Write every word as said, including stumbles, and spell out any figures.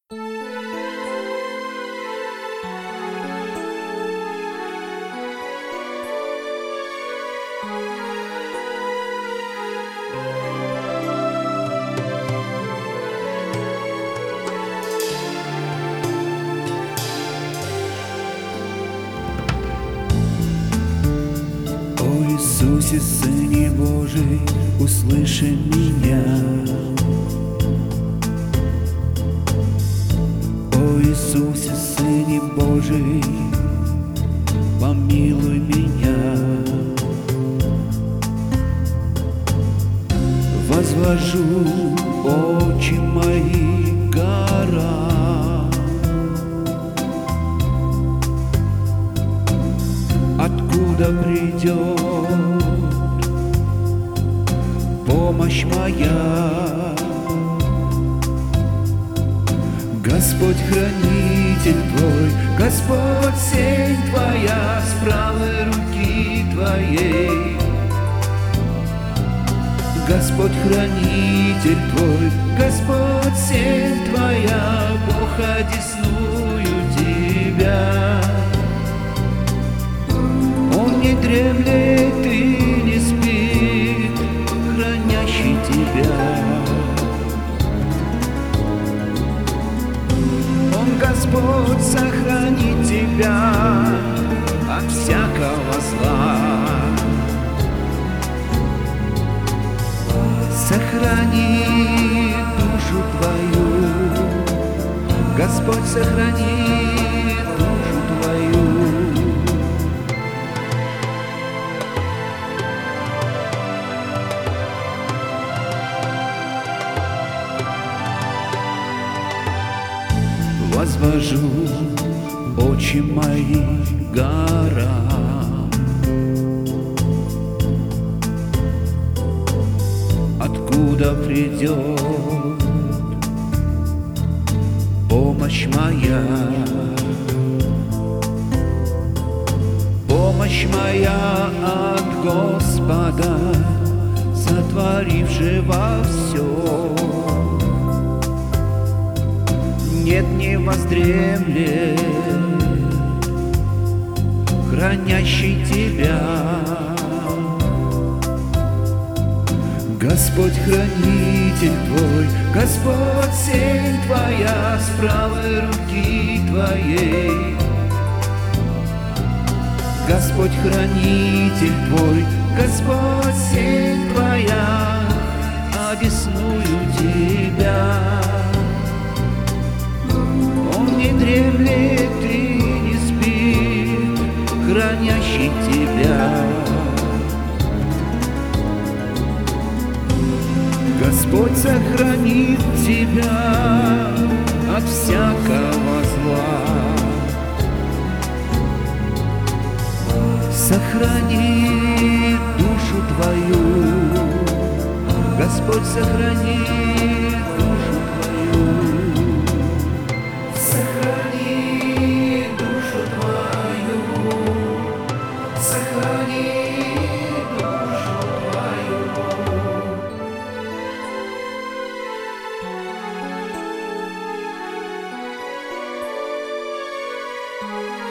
О Иисусе, Сыне Божий, услыши меня. О Иисусе, Сыне Божий, помилуй меня. Возвожу очи мои к горам, откуда придет помощь моя. Господь хранитель твой, Господь сень твоя, с правой руки твоей. Господь хранитель твой, Господь сень твоя, Бог одесную тебя. Он не дремлет и не спит, хранящий тебя. Он, Господь, сохранит тебя от всякого зла. Сохрани душу твою, Господь, сохрани душу твою. Возвожу очи мои к горам, откуда придет помощь моя. Помощь моя от Господа, сотворившего все. Нет, не воздремлет, хранящий тебя. Господь хранитель твой, Господь сень твоя, с правой руки твоей. Господь хранитель твой, Господь сень твоя, одесную тебя. Он не дремлет и не спит, хранящий тебя. Господь сохранит тебя от всякого зла. Сохрани душу твою, Господь сохранит душу твою. Сохрани душу твою, сохрани душу твою. Thank you.